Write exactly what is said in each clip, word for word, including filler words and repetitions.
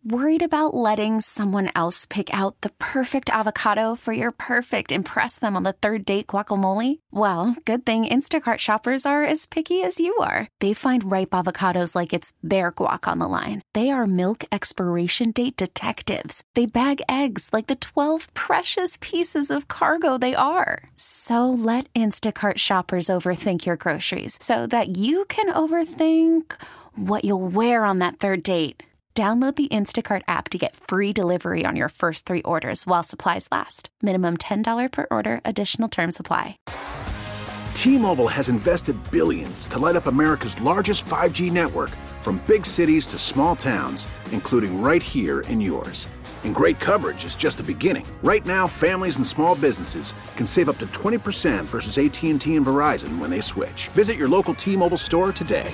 Worried about letting someone else pick out the perfect avocado for your perfect impress them on the third date guacamole? Well, good thing Instacart shoppers are as picky as you are. They find ripe avocados like it's their guac on the line. They are milk expiration date detectives. They bag eggs like the twelve precious pieces of cargo they are. So let Instacart shoppers overthink your groceries so that you can overthink what you'll wear on that third date. Download the Instacart app to get free delivery on your first three orders while supplies last. Minimum ten dollars per order. Additional terms apply. T-Mobile has invested billions to light up America's largest five G network, from big cities to small towns, including right here in yours. And great coverage is just the beginning. Right now, families and small businesses can save up to twenty percent versus A T and T and Verizon when they switch. Visit your local T-Mobile store today.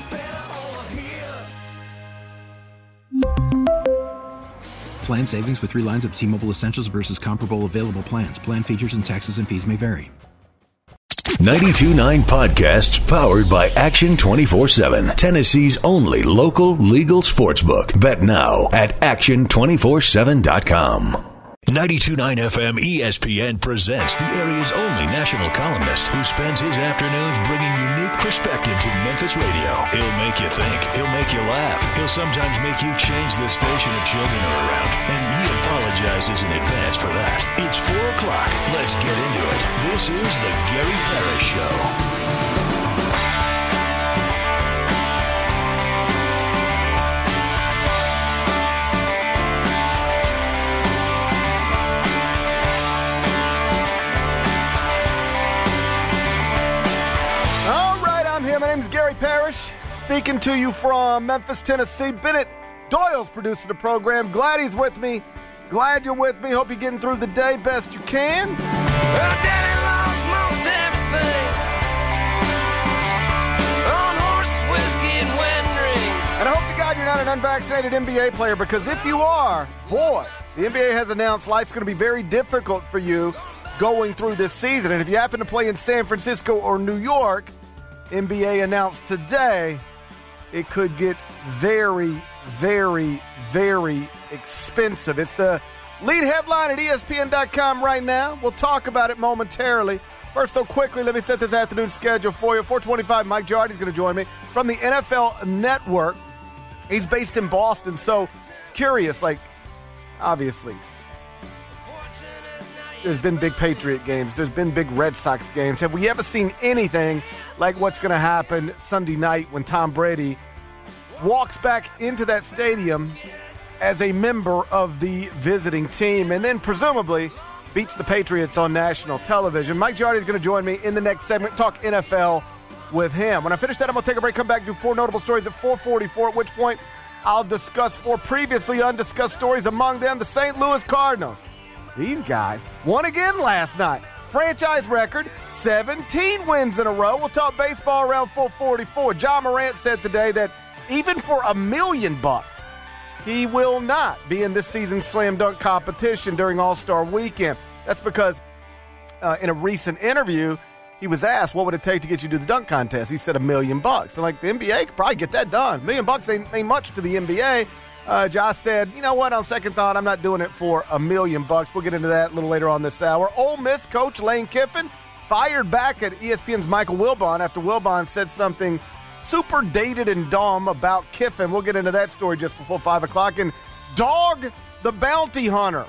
Plan savings with three lines of T-Mobile Essentials versus comparable available plans. Plan features and taxes and fees may vary. ninety-two point nine Podcasts powered by Action twenty-four seven. Tennessee's only local legal sportsbook. Bet now at action two four seven dot com. ninety-two point nine F M E S P N presents the area's only national columnist who spends his afternoons bringing unique perspective to Memphis radio. He'll make you think. He'll make you laugh. He'll sometimes make you change the station if children are around. And he apologizes in advance for that. It's four o'clock. Let's get into it. This is the Gary Parrish Show. My name's Gary Parrish, speaking to you from Memphis, Tennessee. Bennett Doyle's producing the program. Glad he's with me. Glad you're with me. Hope you're getting through the day best you can. Well, Daddy lost most everything on horses, whiskey, and wedding rings. And I hope to God you're not an unvaccinated N B A player, because if you are, boy, the N B A has announced life's going to be very difficult for you going through this season. And if you happen to play in San Francisco or New York, N B A announced today it could get very, very, very expensive. It's the lead headline at E S P N dot com right now. We'll talk about it momentarily. First, so quickly, let me set this afternoon schedule for you. four twenty-five, Mike Giardi's going to join me from the N F L Network. He's based in Boston, so curious, like, obviously, there's been big Patriot games. There's been big Red Sox games. Have we ever seen anything like what's going to happen Sunday night when Tom Brady walks back into that stadium as a member of the visiting team and then presumably beats the Patriots on national television? Mike Giardi is going to join me in the next segment, talk N F L with him. When I finish that, I'm going to take a break, come back, do four notable stories at four forty-four, at which point I'll discuss four previously undiscussed stories, among them the Saint Louis Cardinals. These guys won again last night. Franchise record, seventeen wins in a row. We'll talk baseball around four forty-four. John Morant said today that even for a million bucks, he will not be in this season's slam dunk competition during All-Star Weekend. That's because uh, in a recent interview, he was asked, what would it take to get you to the dunk contest? He said a million bucks. And like, the N B A could probably get that done. A million bucks ain't, ain't much to the N B A. Uh, Josh said, you know what, on second thought, I'm not doing it for a million bucks. We'll get into that a little later on this hour. Ole Miss coach Lane Kiffin fired back at E S P N's Michael Wilbon after Wilbon said something super dated and dumb about Kiffin. We'll get into that story just before five o'clock. And Dog the Bounty Hunter.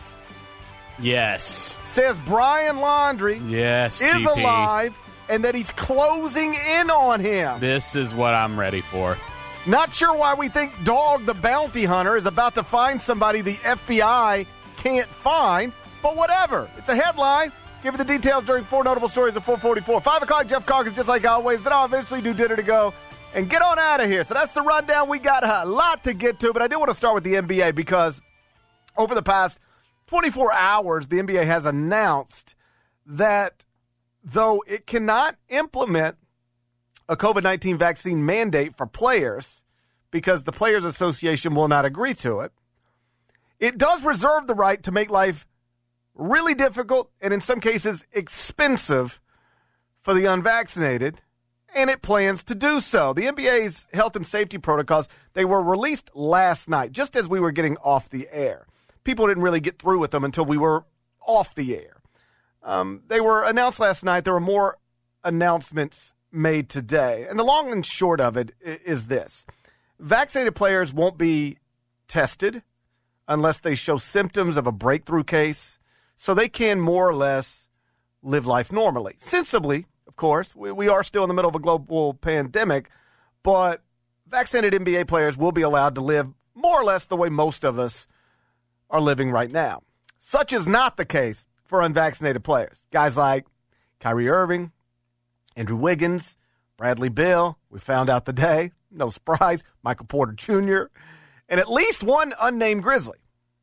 Yes. Says Brian Laundrie yes, is G P. alive and that he's closing in on him. This is what I'm ready for. Not sure why we think Dog the Bounty Hunter is about to find somebody the F B I can't find, but whatever. It's a headline. Give you the details during four notable stories at four forty-four. five o'clock, Jeff Calkins, just like always. Then I'll eventually do dinner to go and get on out of here. So that's the rundown. We got a lot to get to, but I do want to start with the N B A because over the past twenty-four hours, the N B A has announced that though it cannot implement a COVID nineteen vaccine mandate for players because the Players Association will not agree to it, it does reserve the right to make life really difficult and in some cases expensive for the unvaccinated and it plans to do so. The N B A's health and safety protocols, they were released last night, just as we were getting off the air. People didn't really get through with them until we were off the air. Um, they were announced last night. There were more announcements made today. And the long and short of it is this. Vaccinated players won't be tested unless they show symptoms of a breakthrough case, so they can more or less live life normally. Sensibly, of course. We, we are still in the middle of a global pandemic, but vaccinated N B A players will be allowed to live more or less the way most of us are living right now. Such is not the case for unvaccinated players. Guys like Kyrie Irving, Andrew Wiggins, Bradley Beal, we found out today, no surprise, Michael Porter Junior, and at least one unnamed Grizzly.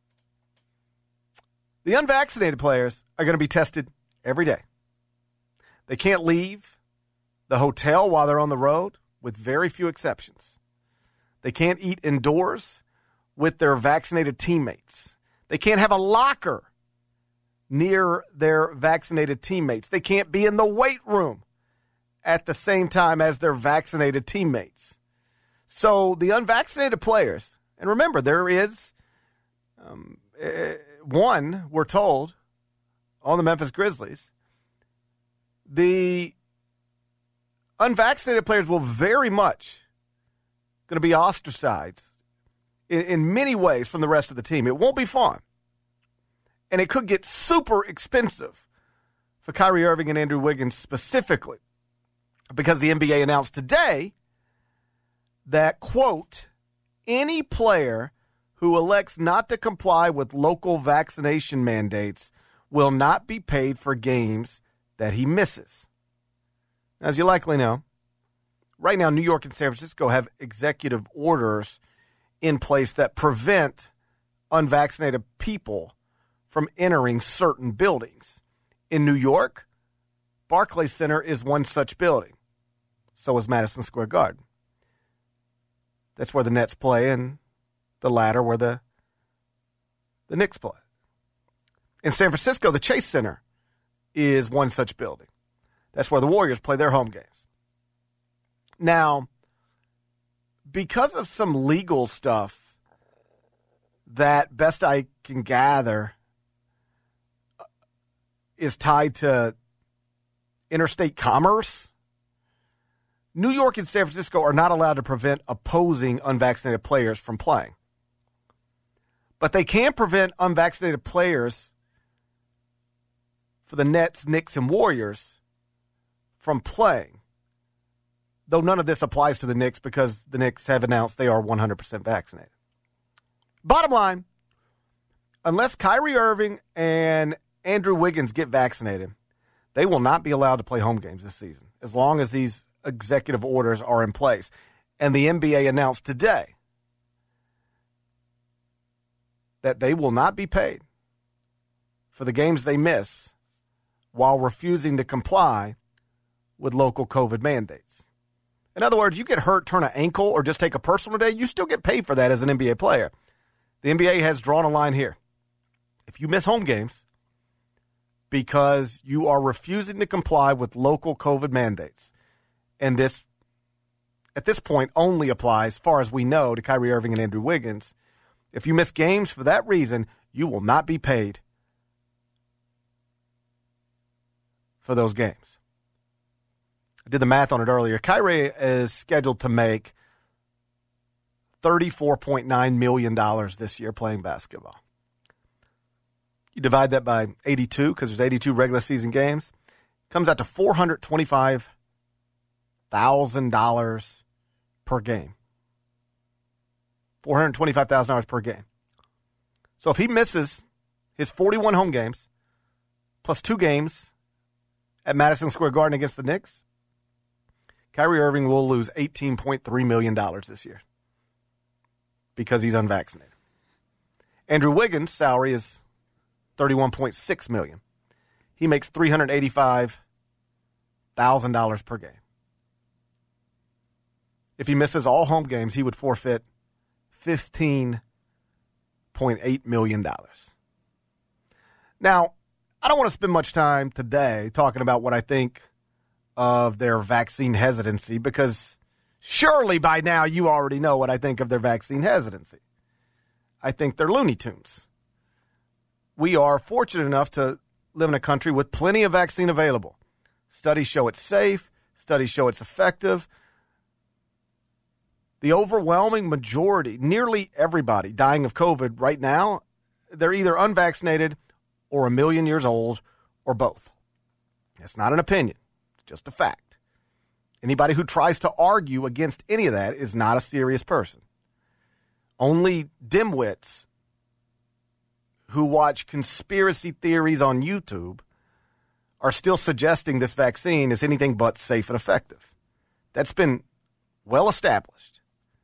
The unvaccinated players are going to be tested every day. They can't leave the hotel while they're on the road, with very few exceptions. They can't eat indoors with their vaccinated teammates. They can't have a locker near their vaccinated teammates. They can't be in the weight room at the same time as their vaccinated teammates. So the unvaccinated players, and remember, there is um, one, we're told, on the Memphis Grizzlies. The unvaccinated players will very much going to be ostracized in, in many ways from the rest of the team. It won't be fun. And it could get super expensive for Kyrie Irving and Andrew Wiggins specifically, because the N B A announced today that, quote, any player who elects not to comply with local vaccination mandates will not be paid for games that he misses. As you likely know, right now New York and San Francisco have executive orders in place that prevent unvaccinated people from entering certain buildings. In New York, Barclays Center is one such building. So is Madison Square Garden. That's where the Nets play, and the latter where the, the Knicks play. In San Francisco, the Chase Center is one such building. That's where the Warriors play their home games. Now, because of some legal stuff that, best I can gather, is tied to interstate commerce, New York and San Francisco are not allowed to prevent opposing unvaccinated players from playing. But they can prevent unvaccinated players for the Nets, Knicks, and Warriors from playing. Though none of this applies to the Knicks because the Knicks have announced they are one hundred percent vaccinated. Bottom line, unless Kyrie Irving and Andrew Wiggins get vaccinated, they will not be allowed to play home games this season, as long as these executive orders are in place. And the N B A announced today that they will not be paid for the games they miss while refusing to comply with local COVID mandates. In other words, you get hurt, turn an ankle, or just take a personal day, you still get paid for that as an N B A player. The N B A has drawn a line here. If you miss home games because you are refusing to comply with local COVID mandates, and this, at this point, only applies, as far as we know, to Kyrie Irving and Andrew Wiggins. If you miss games for that reason, you will not be paid for those games. I did the math on it earlier. Kyrie is scheduled to make thirty-four point nine million dollars this year playing basketball. You divide that by eighty-two, because there's eighty-two regular season games. Comes out to four hundred twenty-five thousand dollars per game. four hundred twenty-five thousand dollars per game. So if he misses his forty-one home games, plus two games at Madison Square Garden against the Knicks, Kyrie Irving will lose eighteen point three million dollars this year because he's unvaccinated. Andrew Wiggins' salary is thirty-one point six million dollars. He makes three hundred eighty-five thousand dollars per game. If he misses all home games, he would forfeit fifteen point eight million dollars. Now, I don't want to spend much time today talking about what I think of their vaccine hesitancy, because surely by now you already know what I think of their vaccine hesitancy. I think they're Looney Tunes. We are fortunate enough to live in a country with plenty of vaccine available. Studies show it's safe. Studies show it's effective. The overwhelming majority, nearly everybody dying of COVID right now, they're either unvaccinated or a million years old or both. It's not an opinion. It's just a fact. Anybody who tries to argue against any of that is not a serious person. Only dimwits who watch conspiracy theories on YouTube are still suggesting this vaccine is anything but safe and effective. That's been well established.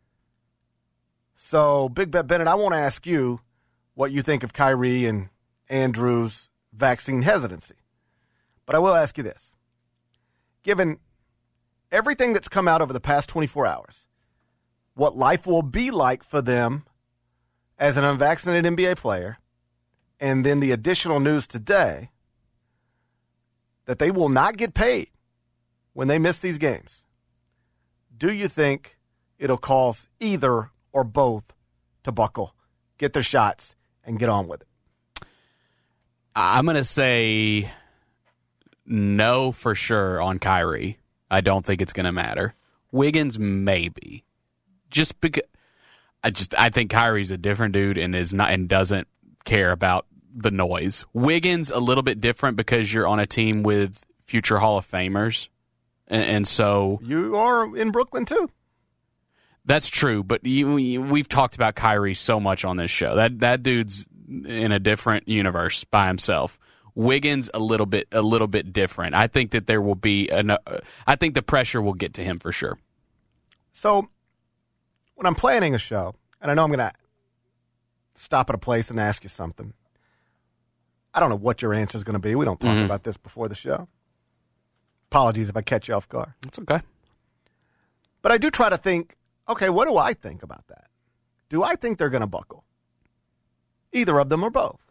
So, Big Bet Bennett, I want to ask you what you think of Kyrie and Andrew's vaccine hesitancy. But I will ask you this. Given everything that's come out over the past twenty-four hours, what life will be like for them as an unvaccinated N B A player, and then the additional news today that they will not get paid when they miss these games, do you think it'll cause either or both to buckle, get their shots, and get on with it? I'm going to say no for sure on Kyrie. I don't think it's going to matter. Wiggins, maybe. Just because I just I think Kyrie's a different dude and is not and doesn't care about the noise. Wiggins, a little bit different because you're on a team with future Hall of Famers. And, and so you are in Brooklyn too. That's true, but you, you, we've talked about Kyrie so much on this show. That that dude's in a different universe by himself. Wiggins a little bit a little bit different. I think that there will be an, uh, I think the pressure will get to him for sure. So when I'm planning a show, and I know I'm going to stop at a place and ask you something, I don't know what your answer is going to be. We don't talk mm-hmm. about this before the show. Apologies if I catch you off guard. It's okay. But I do try to think, okay, what do I think about that? Do I think they're going to buckle? Either of them or both.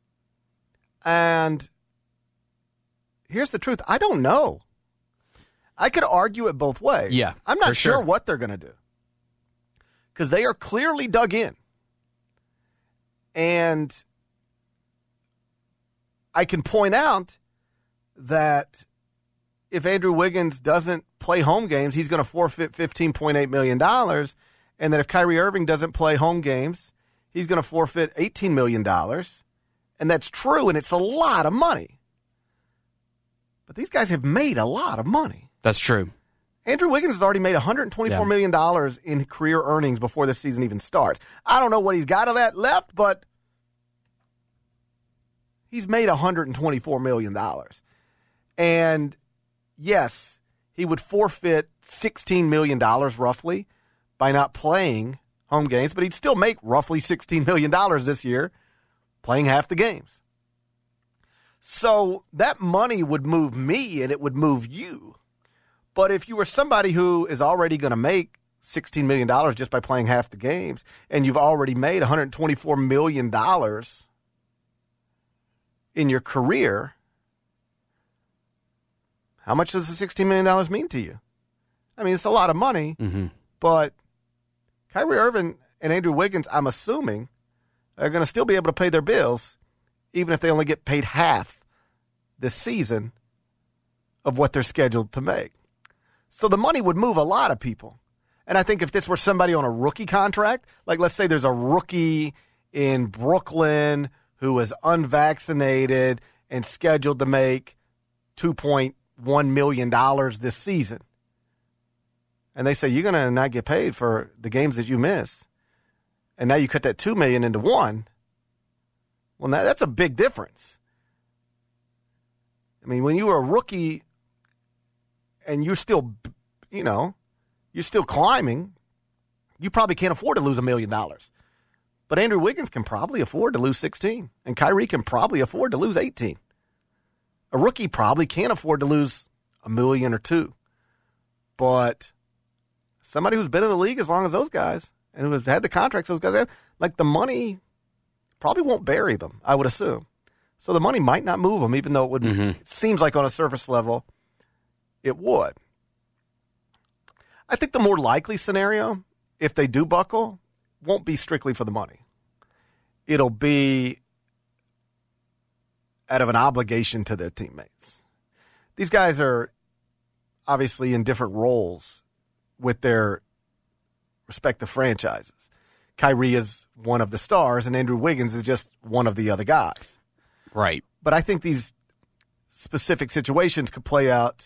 And here's the truth. I don't know. I could argue it both ways. Yeah, I'm not sure, sure what they're going to do. Because they are clearly dug in. And I can point out that if Andrew Wiggins doesn't play home games, he's going to forfeit fifteen point eight million dollars. And that if Kyrie Irving doesn't play home games, he's going to forfeit eighteen million dollars. And that's true, and it's a lot of money. But these guys have made a lot of money. That's true. Andrew Wiggins has already made one hundred twenty-four yeah. million dollars in career earnings before the season even starts. I don't know what he's got of that left, but he's made one hundred twenty-four million dollars. And yes, he would forfeit sixteen million dollars roughly by not playing home games, but he'd still make roughly sixteen million dollars this year playing half the games. So that money would move me and it would move you. But if you were somebody who is already going to make sixteen million dollars just by playing half the games, and you've already made one hundred twenty-four million dollars in your career, how much does the sixteen million dollars mean to you? I mean, it's a lot of money, mm-hmm. but Kyrie Irving and Andrew Wiggins, I'm assuming, are going to still be able to pay their bills, even if they only get paid half this season of what they're scheduled to make. So the money would move a lot of people. And I think if this were somebody on a rookie contract, like let's say there's a rookie in Brooklyn who is unvaccinated and scheduled to make two point one million dollars this season. And they say, you're going to not get paid for the games that you miss. And now you cut that two million dollars into one. Well, now that's a big difference. I mean, when you were a rookie and you're still, you know, you're still climbing, you probably can't afford to lose a million dollars. But Andrew Wiggins can probably afford to lose sixteen, and Kyrie can probably afford to lose eighteen. A rookie probably can't afford to lose a million or two. But somebody who's been in the league as long as those guys and who has had the contracts those guys have, like the money probably won't bury them, I would assume. So the money might not move them, even though it would. Mm-hmm. It seems like on a surface level, it would. I think the more likely scenario, if they do buckle, won't be strictly for the money. It'll be out of an obligation to their teammates. These guys are obviously in different roles with their respective franchises. Kyrie is one of the stars, and Andrew Wiggins is just one of the other guys. Right. But I think these specific situations could play out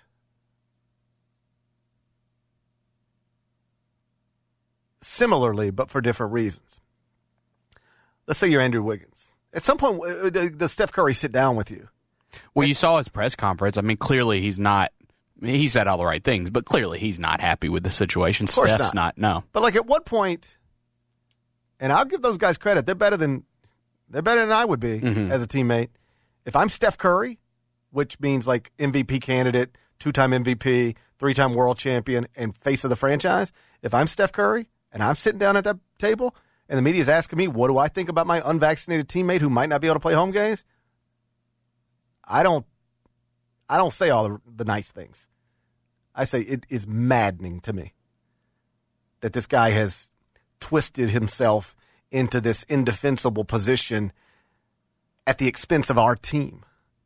similarly, but for different reasons. Let's say you're Andrew Wiggins. At some point, does Steph Curry sit down with you? Well, you saw his press conference. I mean, clearly he's not. He said all the right things, but clearly he's not happy with the situation. Of course Steph's not. not. No. But like, at what point? And I'll give those guys credit. They're better than they're better than I would be mm-hmm. as a teammate. If I'm Steph Curry, which means like M V P candidate, two-time M V P, three-time world champion, and face of the franchise. If I'm Steph Curry and I'm sitting down at that table and the media's asking me, what do I think about my unvaccinated teammate who might not be able to play home games? I don't I don't say all the, the nice things. I say it is maddening to me that this guy has twisted himself into this indefensible position at the expense of our team.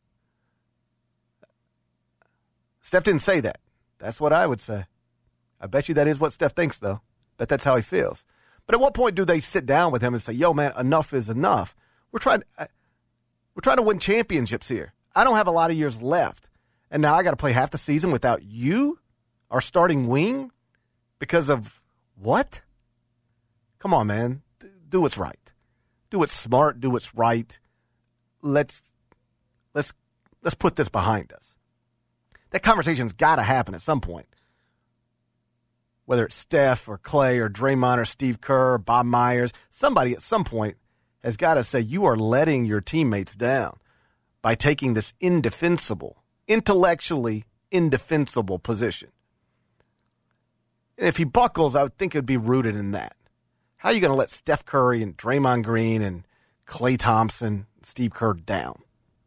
Steph didn't say that. That's what I would say. I bet you that is what Steph thinks, though. Bet that's how he feels. But at what point do they sit down with him and say, yo, man, enough is enough? We're trying, we're trying to win championships here. I don't have a lot of years left. And now I got to play half the season without you, our starting wing, because of what? Come on, man. Do what's right. Do what's smart. Do what's right. Let's let's let's put this behind us. That conversation's got to happen at some point. Whether it's Steph or Clay or Draymond or Steve Kerr or Bob Myers, somebody at some point has got to say, you are letting your teammates down by taking this indefensible, intellectually indefensible position. And if he buckles, I would think it would be rooted in that. How are you going to let Steph Curry and Draymond Green and Klay Thompson and Steve Kerr down?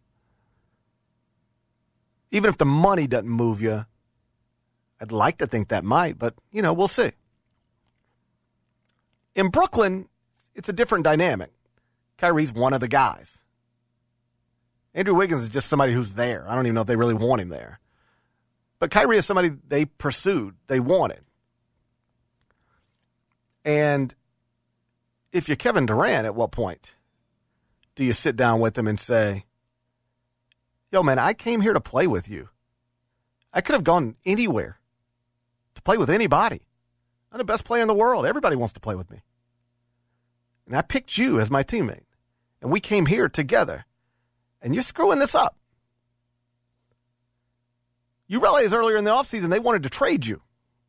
Even if the money doesn't move you, I'd like to think that might, but, you know, we'll see. In Brooklyn, it's a different dynamic. Kyrie's one of the guys. Andrew Wiggins is just somebody who's there. I don't even know if they really want him there. But Kyrie is somebody they pursued, they wanted. And if you're Kevin Durant, at what point do you sit down with him and say, yo, man, I came here to play with you. I could have gone anywhere to play with anybody. I'm the best player in the world. Everybody wants to play with me. And I picked you as my teammate. And we came here together. And you're screwing this up. You realize earlier in the offseason they wanted to trade you.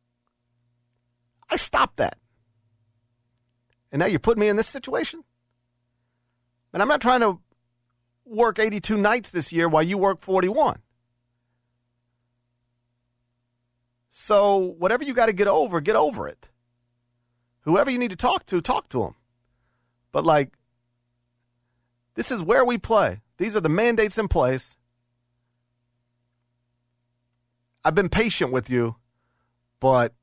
I stopped that. And now you're putting me in this situation? And I'm not trying to work eighty-two nights this year while you work forty-one. So whatever you got to get over, get over it. Whoever you need to talk to, talk to them. But, like, this is where we play. These are the mandates in place. I've been patient with you, but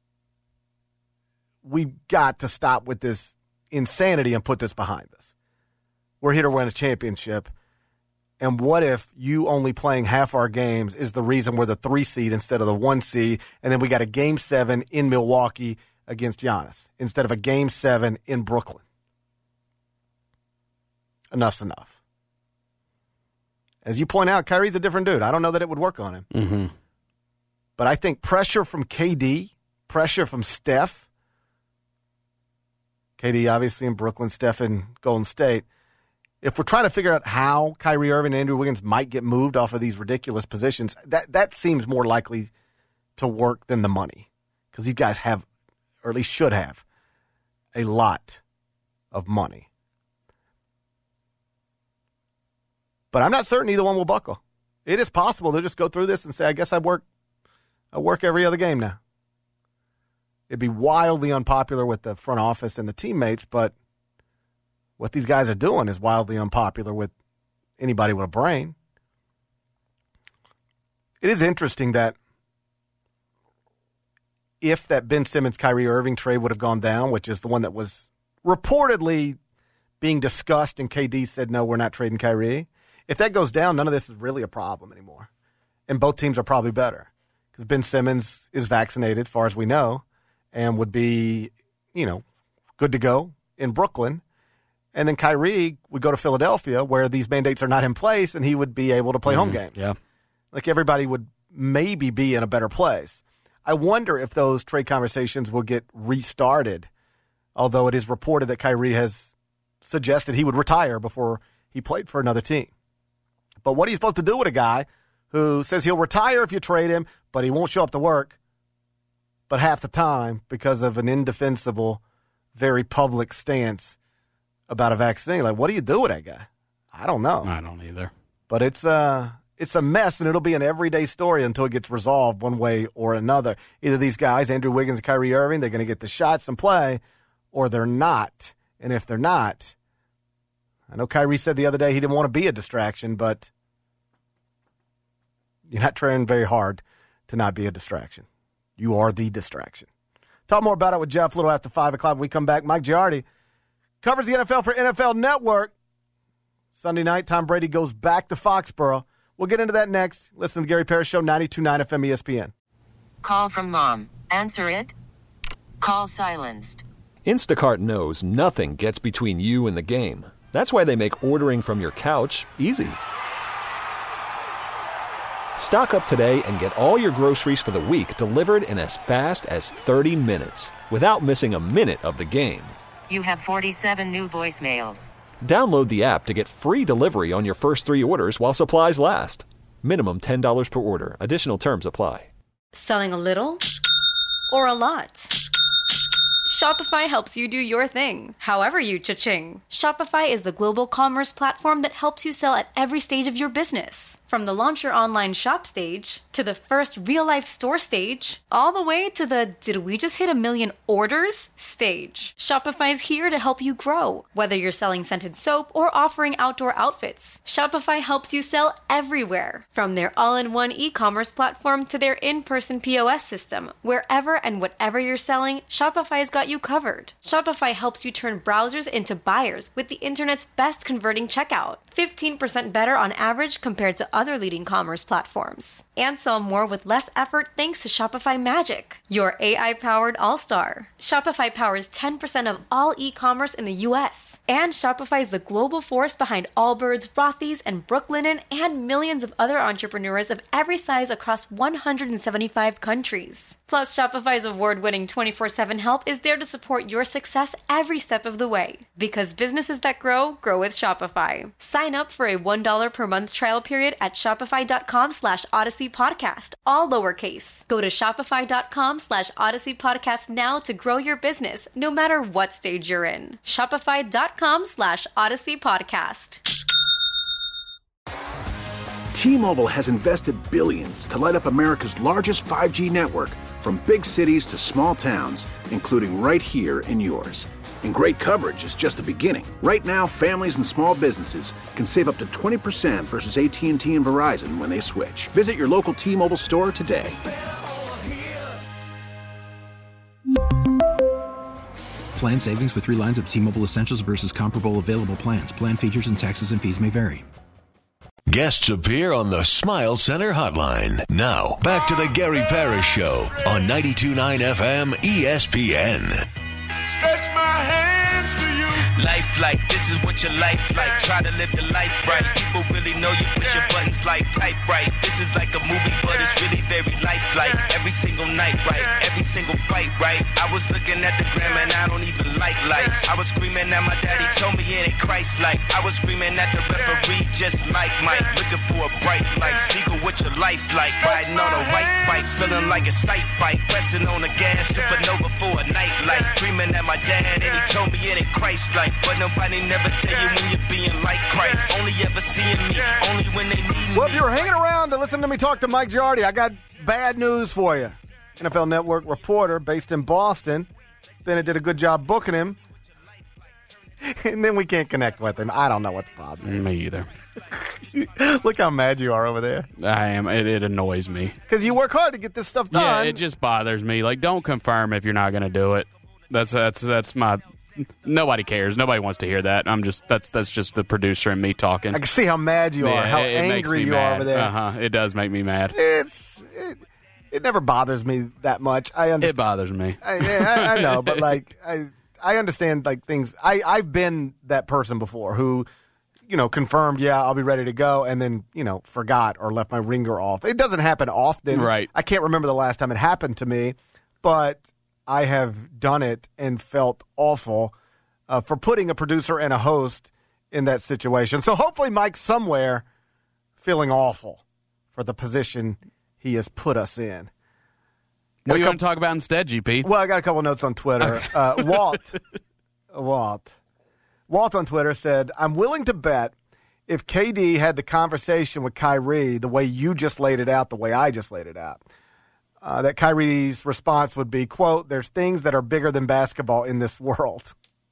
we've got to stop with this insanity and put this behind us. We're here to win a championship. And what if you only playing half our games is the reason we're the three seed instead of the one seed, and then we got a game seven in Milwaukee against Giannis instead of a game seven in Brooklyn? Enough's enough. As you point out, Kyrie's a different dude. I don't know that it would work on him. Mm-hmm. But I think pressure from K D, pressure from Steph, K D obviously in Brooklyn, Steph in Golden State. If we're trying to figure out how Kyrie Irving and Andrew Wiggins might get moved off of these ridiculous positions, that, that seems more likely to work than the money. Because these guys have, or at least should have, a lot of money. But I'm not certain either one will buckle. It is possible they'll just go through this and say, I guess I work I work every other game now. It'd be wildly unpopular with the front office and the teammates, but what these guys are doing is wildly unpopular with anybody with a brain. It is interesting that if that Ben Simmons, Kyrie Irving trade would have gone down, which is the one that was reportedly being discussed, and K D said, no, we're not trading Kyrie. If that goes down, none of this is really a problem anymore. And both teams are probably better because Ben Simmons is vaccinated, as far as we know, and would be, you know, good to go in Brooklyn. And then Kyrie would go to Philadelphia where these mandates are not in place, and he would be able to play mm-hmm. home games. Yeah. Like everybody would maybe be in a better place. I wonder if those trade conversations will get restarted, although it is reported that Kyrie has suggested he would retire before he played for another team. But what are you supposed to do with a guy who says he'll retire if you trade him, but he won't show up to work but half the time because of an indefensible, very public stance about a vaccine? Like, what do you do with that guy? I don't know. I don't either. But it's uh, it's a mess, and it'll be an everyday story until it gets resolved one way or another. Either these guys, Andrew Wiggins and Kyrie Irving, they're going to get the shots and play, or they're not. And if they're not, I know Kyrie said the other day he didn't want to be a distraction, but you're not trying very hard to not be a distraction. You are the distraction. Talk more about it with Jeff a little after five o'clock when we come back. Mike Giardi covers the N F L for N F L Network. Sunday night, Tom Brady goes back to Foxborough. We'll get into that next. Listen to the Gary Parrish Show, ninety-two point nine F M E S P N. Call from mom. Answer it. Call silenced. Instacart knows nothing gets between you and the game. That's why they make ordering from your couch easy. Stock up today and get all your groceries for the week delivered in as fast as thirty minutes without missing a minute of the game. You have forty-seven new voicemails. Download the app to get free delivery on your first three orders while supplies last. Minimum ten dollars per order. Additional terms apply. Selling a little or a lot? Shopify helps you do your thing, however you cha-ching. Shopify is the global commerce platform that helps you sell at every stage of your business. From the launch your online shop stage, to the first real-life store stage, all the way to the did we just hit a million orders stage. Shopify's here to help you grow. Whether you're selling scented soap or offering outdoor outfits, Shopify helps you sell everywhere. From their all-in-one e-commerce platform to their in-person P O S system, wherever and whatever you're selling, Shopify's got you covered. Shopify helps you turn browsers into buyers with the internet's best converting checkout. fifteen percent better on average compared to other leading commerce platforms. And sell more with less effort thanks to Shopify Magic, your A I-powered all-star. Shopify powers ten percent of all e-commerce in the U S. And Shopify is the global force behind Allbirds, Rothy's, and Brooklinen, and millions of other entrepreneurs of every size across one hundred seventy-five countries. Plus, Shopify's award-winning twenty-four seven help is there to support your success every step of the way. Because businesses that grow, grow with Shopify. Sign up for a one dollar per month trial period at shopify.com slash Odyssey Podcast, all lowercase. Go to shopify.com slash Odyssey Podcast now to grow your business, no matter what stage you're in. Shopify.com slash Odyssey Podcast. T-Mobile has invested billions to light up America's largest five G network, from big cities to small towns, including right here in yours. And great coverage is just the beginning. Right now, families and small businesses can save up to twenty percent versus A T and T and Verizon when they switch. Visit your local T-Mobile store today. Plan savings with three lines of T-Mobile Essentials versus comparable available plans. Plan features and taxes and fees may vary. Guests appear on the Smile Center hotline. Now, back to the Gary Parrish Show on ninety-two point nine F M E S P N. Stretch my hands to you. Life like, this is what your life like. Try to live the life right. People really know you push your buttons like type right. This is like a movie, but it's really very lifelike. Every single night, right? Every single fight, right? I was looking at the gram and I don't even like lights. I was screaming at my daddy, told me it ain't Christ-like. I was screaming at the referee, just like Mike. Looking for a bright light. Seagull, what your life like? Riding on a white bike, feeling like a sight bike. Pressing on the gas, supernova for a night light. Dreaming at my dad and he told me it ain't Christ-like. But nobody never tell you when you're being like Christ. Only ever seeing me, only when they need me. Well, if you're hanging around to listen to me talk to Mike Giardi, I got bad news for you. N F L Network reporter based in Boston. Bennett did a good job booking him. And then we can't connect with him. I don't know what the problem is. Me either. Look how mad you are over there. I am. It, it annoys me. Because you work hard to get this stuff done. Yeah, it just bothers me. Like, don't confirm if you're not going to do it. That's that's that's my. Nobody cares. Nobody wants to hear that. I'm just that's that's just the producer and me talking. I can see how mad you yeah, are. How it, it angry you mad. are over there. Uh huh. It does make me mad. It's it, it never bothers me that much. I understand. It bothers me. I, yeah, I, I know, but like I I understand like things. I I've been that person before who, you know, confirmed, yeah, I'll be ready to go, and then, you know, forgot or left my ringer off. It doesn't happen often. Right. I can't remember the last time it happened to me, but I have done it and felt awful uh, for putting a producer and a host in that situation. So hopefully Mike's somewhere feeling awful for the position he has put us in. What do you want to talk about instead, G P? Well, I got a couple notes on Twitter. Okay. uh, Walt. Walt. Walt on Twitter said, I'm willing to bet if K D had the conversation with Kyrie the way you just laid it out, the way I just laid it out, uh, that Kyrie's response would be, quote, there's things that are bigger than basketball in this world.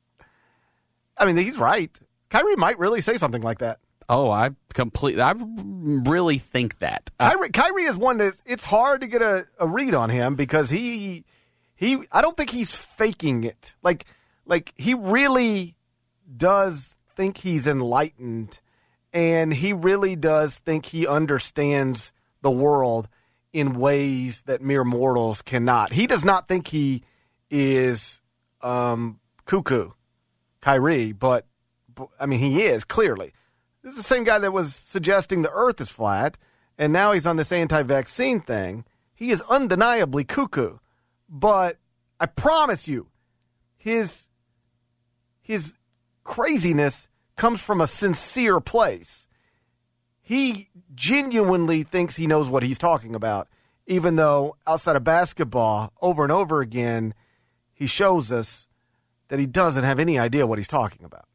I mean, he's right. Kyrie might really say something like that. Oh, I completely, I really think that. Kyrie, Kyrie is one that it's hard to get a, a read on him because he, he, I don't think he's faking it. Like, like he really does think he's enlightened, and he really does think he understands the world in ways that mere mortals cannot. He does not think he is um, cuckoo, Kyrie, but, but, I mean, he is, clearly. This is the same guy that was suggesting the earth is flat, and now he's on this anti-vaccine thing. He is undeniably cuckoo, but I promise you, his his craziness comes from a sincere place. He genuinely thinks he knows what he's talking about, even though outside of basketball, over and over again, he shows us that he doesn't have any idea what he's talking about.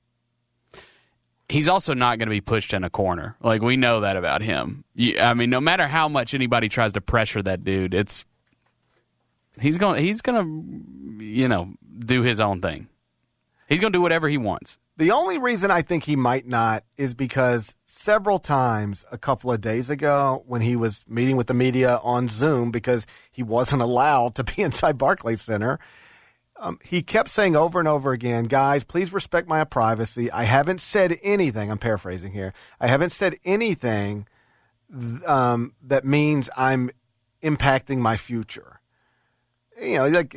He's also not going to be pushed in a corner. Like, we know that about him. You, I mean, no matter how much anybody tries to pressure that dude, it's he's going he's going to, you know, do his own thing. He's going to do whatever he wants. The only reason I think he might not is because several times a couple of days ago when he was meeting with the media on Zoom because he wasn't allowed to be inside Barclays Center, um, he kept saying over and over again, guys, please respect my privacy. I haven't said anything. I'm paraphrasing here. I haven't said anything um, that means I'm impacting my future. You know, like...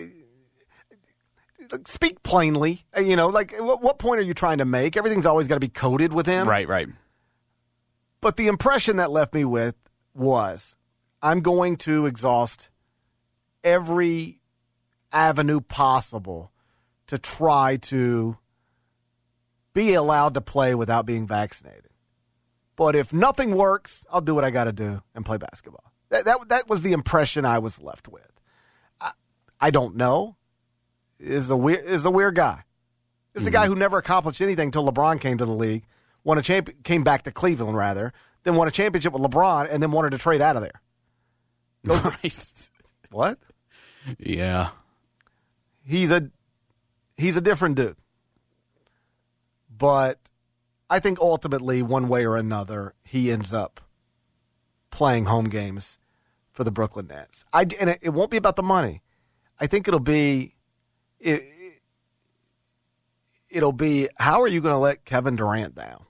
Speak plainly. You know, like, what, what point are you trying to make? Everything's always got to be coded with him. Right, right. But the impression that left me with was, I'm going to exhaust every avenue possible to try to be allowed to play without being vaccinated. But if nothing works, I'll do what I got to do and play basketball. That, that, that was the impression I was left with. I, I don't know. Is a weird is a weird guy. This is mm-hmm. a guy who never accomplished anything until LeBron came to the league, won a champ came back to Cleveland rather, then won a championship with LeBron, and then wanted to trade out of there. Go, right? What? Yeah, he's a he's a different dude. But I think ultimately, one way or another, he ends up playing home games for the Brooklyn Nets. I and it, it won't be about the money. I think it'll be. It, it'll be, how are you going to let Kevin Durant down?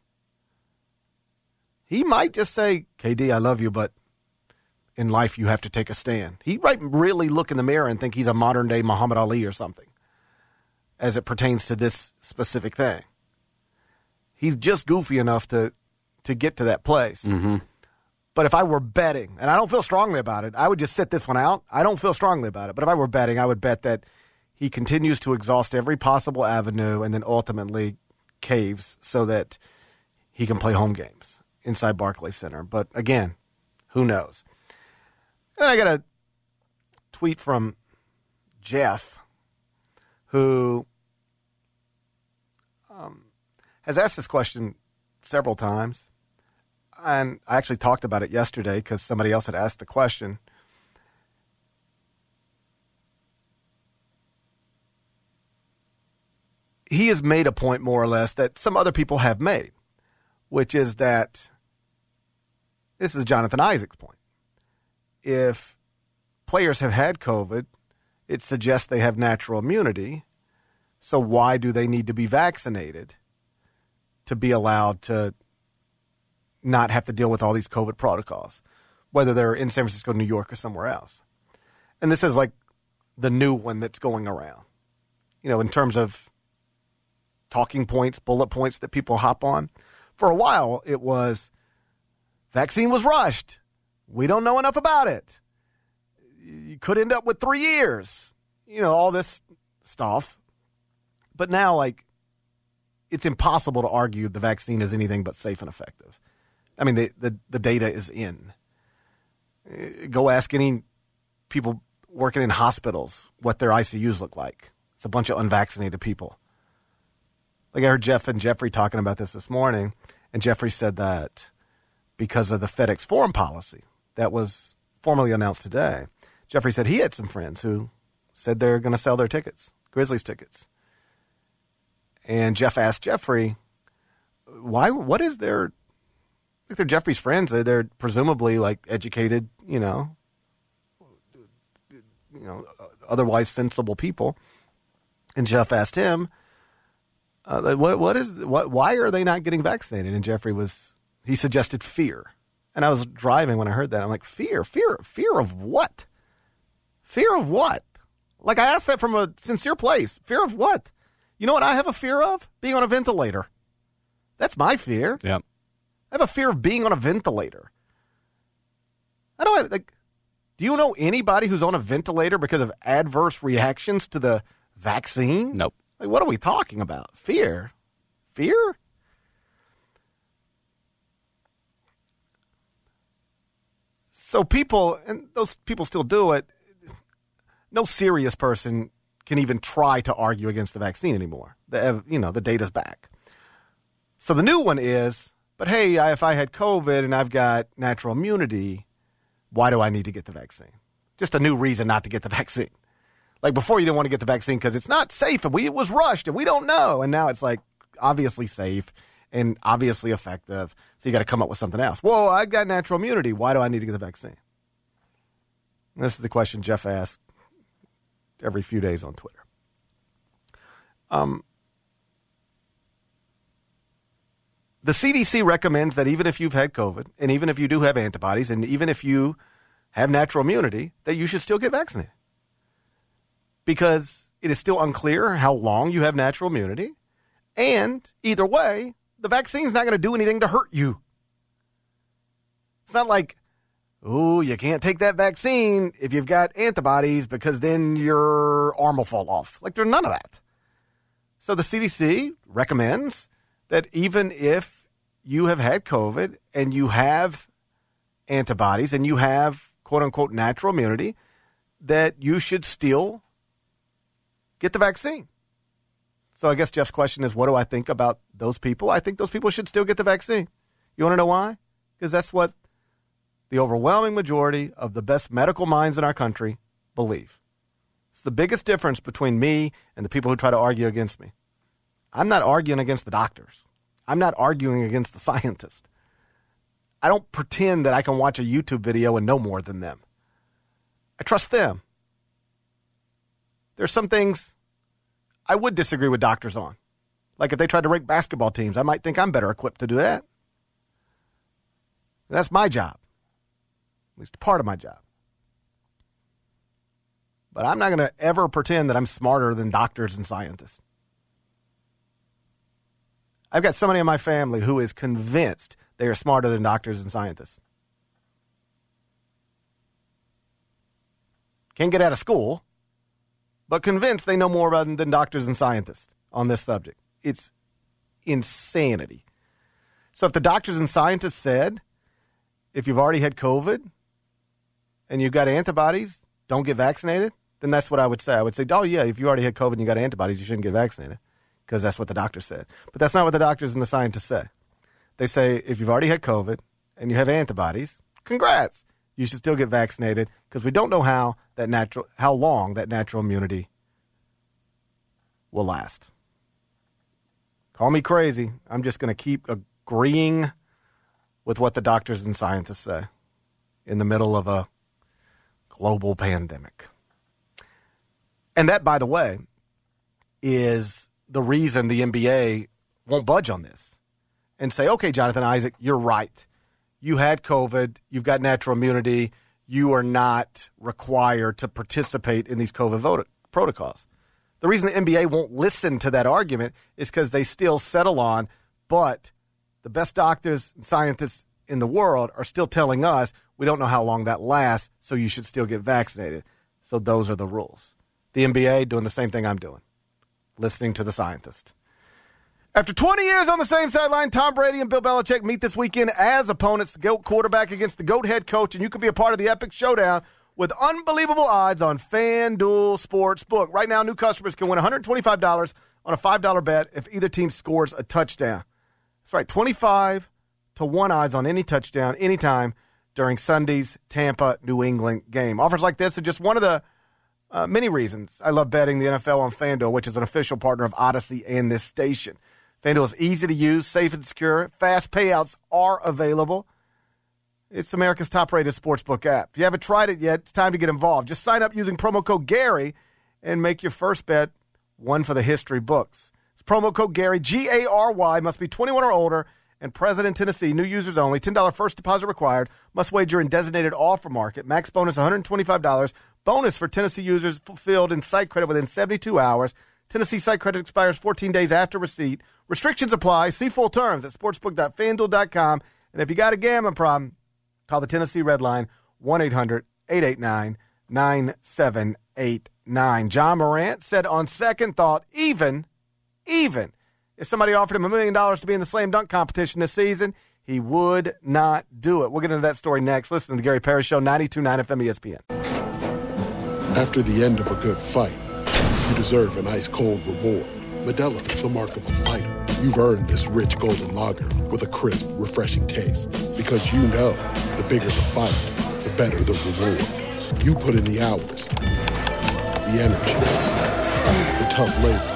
He might just say, K D, I love you, but in life you have to take a stand. He might really look in the mirror and think he's a modern-day Muhammad Ali or something as it pertains to this specific thing. He's just goofy enough to, to get to that place. Mm-hmm. But if I were betting, and I don't feel strongly about it, I would just sit this one out. I don't feel strongly about it. But if I were betting, I would bet that he continues to exhaust every possible avenue and then ultimately caves so that he can play home games inside Barclays Center. But again, who knows? And I got a tweet from Jeff, who um, has asked this question several times. And I actually talked about it yesterday because somebody else had asked the question. He has made a point more or less that some other people have made, which is that This is Jonathan Isaac's point. If players have had COVID, it suggests they have natural immunity. So why do they need to be vaccinated to be allowed to not have to deal with all these COVID protocols, whether they're in San Francisco, New York, or somewhere else? And this is like the new one that's going around, you know, in terms of talking points, bullet points that people hop on. For a while, it was vaccine was rushed. We don't know enough about it. You could end up with three years, you know, all this stuff. But now, like, it's impossible to argue the vaccine is anything but safe and effective. I mean, the, the, the data is in. Go ask any people working in hospitals what their I C Us look like. It's a bunch of unvaccinated people. Like I heard Jeff and Jeffrey talking about this this morning, and Jeffrey said that because of the FedEx foreign policy that was formally announced today, Jeffrey said he had some friends who said they're going to sell their tickets, Grizzlies tickets. And Jeff asked Jeffrey, why, what is their, if they're Jeffrey's friends, they're, they're presumably like educated, you know, you know, otherwise sensible people. And Jeff asked him, uh, what, what is, what, why are they not getting vaccinated? And Jeffrey was, he suggested fear. And I was driving when I heard that. I'm like, fear, fear, fear of what? Fear of what? Like I asked that from a sincere place. Fear of what? You know what I have a fear of? Being on a ventilator. That's my fear. Yep. I have a fear of being on a ventilator. I don't have, like, do you know anybody who's on a ventilator because of adverse reactions to the vaccine? Nope. Like, what are we talking about? Fear? Fear? So people, and those people still do it, no serious person can even try to argue against the vaccine anymore. The, you know, the data's back. So the new one is, but hey, I, if I had COVID and I've got natural immunity, why do I need to get the vaccine? Just a new reason not to get the vaccine. Like before you didn't want to get the vaccine because it's not safe and we, it was rushed and we don't know. And now it's like obviously safe and obviously effective. So you got to come up with something else. Whoa, I got natural immunity. Why do I need to get the vaccine? And this is the question Jeff asks every few days on Twitter. Um, the C D C recommends that even if you've had COVID and even if you do have antibodies and even if you have natural immunity, that you should still get vaccinated. Because it is still unclear how long you have natural immunity. And either way, the vaccine's not going to do anything to hurt you. It's not like, oh, you can't take that vaccine if you've got antibodies because then your arm will fall off. Like, there's none of that. So the C D C recommends that even if you have had COVID and you have antibodies and you have, quote-unquote, natural immunity, that you should still get the vaccine. So I guess Jeff's question is, what do I think about those people? I think those people should still get the vaccine. You want to know why? Because that's what the overwhelming majority of the best medical minds in our country believe. It's the biggest difference between me and the people who try to argue against me. I'm not arguing against the doctors. I'm not arguing against the scientists. I don't pretend that I can watch a YouTube video and know more than them. I trust them. There's some things I would disagree with doctors on. Like if they tried to rank basketball teams, I might think I'm better equipped to do that. That's my job. At least part of my job. But I'm not going to ever pretend that I'm smarter than doctors and scientists. I've got somebody in my family who is convinced they are smarter than doctors and scientists. Can't get out of school, but convinced they know more about than doctors and scientists on this subject. It's insanity. So if the doctors and scientists said, if you've already had COVID and you've got antibodies, don't get vaccinated, then that's what I would say. I would say, oh, yeah, if you already had COVID and you got antibodies, you shouldn't get vaccinated because that's what the doctor said. But that's not what the doctors and the scientists say. They say if you've already had COVID and you have antibodies, congrats. You should still get vaccinated because we don't know how that natural, how long that natural immunity will last. Call me crazy. I'm just going to keep agreeing with what the doctors and scientists say in the middle of a global pandemic. And that, by the way, is the reason the N B A won't budge on this and say, okay, Jonathan Isaac, you're right. You had COVID. You've got natural immunity. You are not required to participate in these COVID vote- protocols. The reason the N B A won't listen to that argument is because they still settle on, but the best doctors and scientists in the world are still telling us we don't know how long that lasts, so you should still get vaccinated. So those are the rules. The N B A doing the same thing I'm doing, listening to the scientist. After twenty years on the same sideline, Tom Brady and Bill Belichick meet this weekend as opponents, the GOAT quarterback against the GOAT head coach, and you can be a part of the epic showdown with unbelievable odds on FanDuel Sportsbook. Right now, new customers can win one hundred twenty-five dollars on a five dollar bet if either team scores a touchdown. That's right, twenty-five to one odds on any touchdown anytime during Sunday's Tampa-New England game. Offers like this are just one of the uh, many reasons I love betting the N F L on FanDuel, which is an official partner of Odyssey and this station. FanDuel is easy to use, safe and secure. Fast payouts are available. It's America's top-rated sportsbook app. If you haven't tried it yet, it's time to get involved. Just sign up using promo code Gary and make your first bet one for the history books. It's promo code Gary, G A R Y, must be twenty-one or older, and present in Tennessee. New users only. ten dollars first deposit required. Must wager in designated offer market. Max bonus one hundred twenty-five dollars. Bonus for Tennessee users fulfilled in site credit within seventy-two hours. Tennessee site credit expires fourteen days after receipt. Restrictions apply. See full terms at sportsbook dot fan duel dot com. And if you got a gambling problem, call the Tennessee Red Line, one eight hundred eight eight nine nine seven eight nine. John Morant said on second thought, even, even if somebody offered him a million dollars to be in the slam dunk competition this season, he would not do it. We'll get into that story next. Listen to the Gary Parrish Show, ninety-two point nine F M E S P N. After the end of a good fight, you deserve an ice-cold reward. Modelo is the mark of a fighter. You've earned this rich golden lager with a crisp, refreshing taste. Because you know, the bigger the fight, the better the reward. You put in the hours, the energy, the tough labor.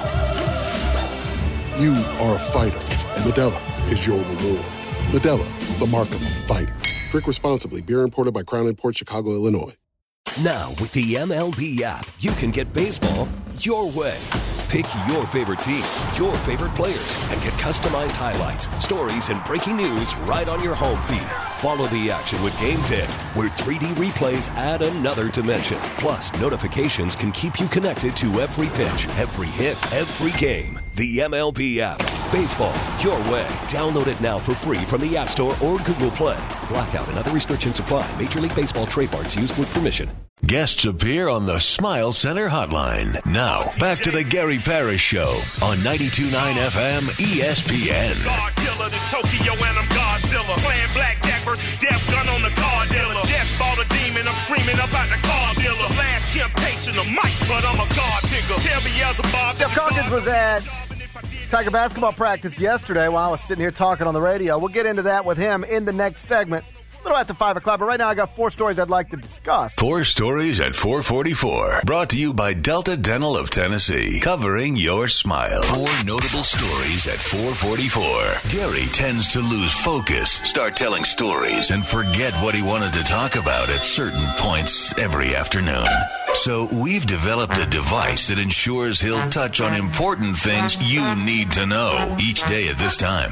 You are a fighter, and Modelo is your reward. Modelo, the mark of a fighter. Drink responsibly. Beer imported by Crown Imports, Chicago, Illinois. Now, with the M L B app, you can get baseball your way. Pick your favorite team, your favorite players, and get customized highlights, stories, and breaking news right on your home feed. Follow the action with Game ten, where three D replays add another dimension. Plus, notifications can keep you connected to every pitch, every hit, every game. The M L B app. Baseball your way. Download it now for free from the App Store or Google Play. Blackout and other restrictions apply. Major League Baseball trademarks used with permission. Guests appear on the Smile Center hotline. Now, back to the Gary Parrish Show on ninety-two point nine F M E S P N. God killer, this Tokyo and I'm Godzilla. Playing blackjack versus death gun on the car dealer. Just bought a demon, I'm screaming up out the car dealer. Last temptation of Mike, but I'm a God figure. Tell me as a Bob. Jeff Calkins was at Tiger basketball practice yesterday while I was sitting here talking on the radio. We'll get into that with him in the next segment. A little after five o'clock, but right now I got four stories I'd like to discuss. Four stories at four forty-four. Brought to you by Delta Dental of Tennessee. Covering your smile. Four notable stories at four forty-four. Gary tends to lose focus, start telling stories, and forget what he wanted to talk about at certain points every afternoon. So we've developed a device that ensures he'll touch on important things you need to know each day at this time.